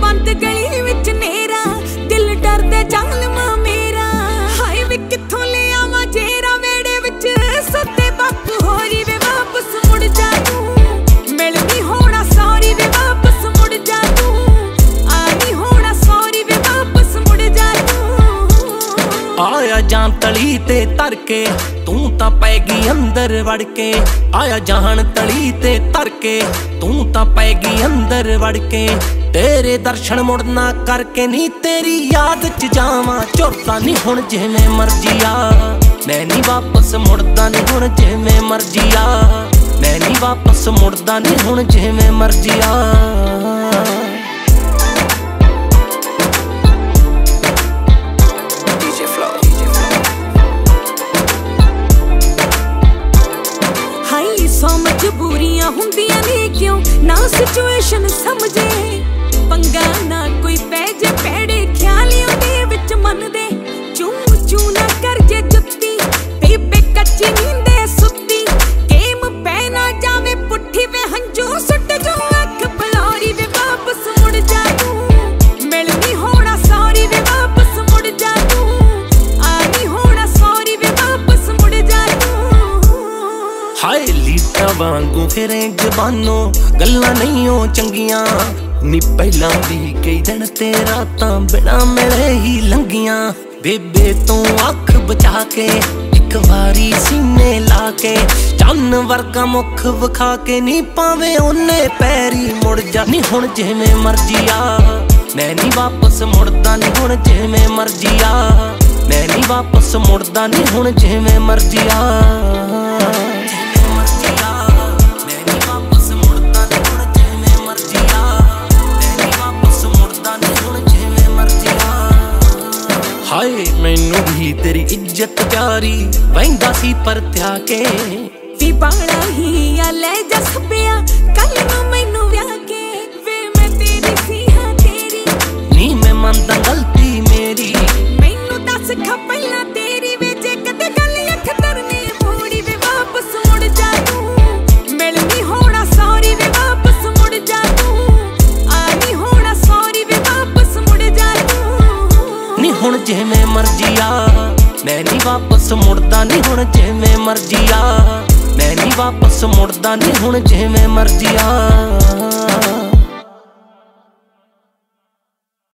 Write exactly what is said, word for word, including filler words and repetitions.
बंद गली विच नेरा दिल डरदे जालमा मेरा हाय वे कित्थों ले आवां जेरा वेड़े विच सुते बापू होरी वे वापस मुड़ जा तू मिल नहीं होना सॉरी वे वापस मुड़ जा तू आ नहीं होना सॉरी वे वापस मुड़ जा तू आया जान तली ते तर के तू तां पैगी अंदर वड़ के आया जान तली ते तर के तू तां पैगी अंदर वड़ के तेरे दर्शन मुड़ना करके नी तेरी याद च जावां झुरदा नी हुण जिवें मर्जी आ मैं नी वापस मुड़दा नी हुण जिवें मर्जी आ मैं नी वापस मुड़दा नी हुण जिवें मर्जी आ सौ मजबूरियां हुंदियां ने क्यों ना सिचुएशन समझे पंगा ना कोई पै जे पैड़े ख्यालियों दे विच मन दे चू चू ना कर जे जुत्ती बेबे कच्ची नींदे सुत्ती गेम पै ना जावे पुट्ठी वे हंजू सुट जो अख बलौरी वे वापस मुड़ जा तू मिल नहीं होना सॉरी वे वापस मुड़ जा तू आ नहीं होना सॉरी वे वापस मुड़ जा तू हाय लीटा वांगू फिरे जबानों गल्लां नहीं हो चंगियां नी पहला भी कई दिन ते रातां बिना मिले ही लंघियां बेबे तू अख बचा के एक वारी सीने ला के चन्न वर्गा मुख विखा के नी पावे ओने पैरी मुड़ जा नी हुण जिवें मर्जी आ मैं नी वापस मुड़दा नी हुण जिवें मर्जी आ मैं नी वापस मुड़दा नी हुण जिवें मर्जी आ हाय मैनू भी तेरी इज्जत प्यारी वहिंदा सी पर त्या के वी बाला ही आ ले जा सपिया कल नू मैनू व्याह के वे मैं तेरी सी हां तेरी नी मैं मनदा गलती मेरी मैनू दस खा पहला तेरी वे जे कदे गल अख तरनी मोड़ी वे वापस मुड़ जा तू मिल नहीं होना सॉरी वे वापस मुड़ जा तू आ नहीं होना सॉरी वे वापस मुड़ जा तू नी हुण जिवें मर्जी आ मैं नी वापस मुड़दा नी हुण जिवें मर्जी आ मैं नी वापस मुड़दा नी हुण जिवें मर्जी आ।